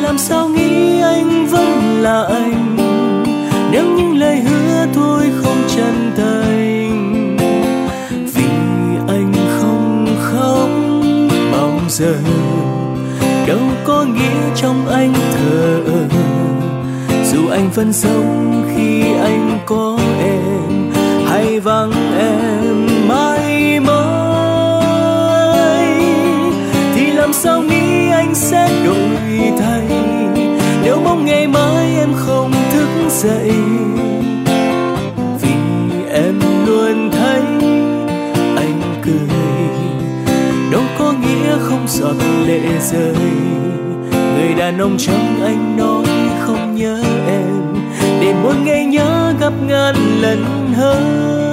làm sao nghĩ anh vẫn là anh, nếu những lời hứa thôi không chân thành. Vì anh không khóc bao giờ, đâu có nghĩa trong anh thờ. Dù anh vẫn sống khi anh có em, hay vắng em mãi mãi, thì làm sao nghĩ anh sẽ đổi thay, nếu mong ngày mai em không thức dậy. Vì em luôn thấy anh cười, đâu có nghĩa không giọt lệ rơi. Người đàn ông trong anh nói không nhớ em, để mỗi ngày nhớ gấp ngàn lần hơn.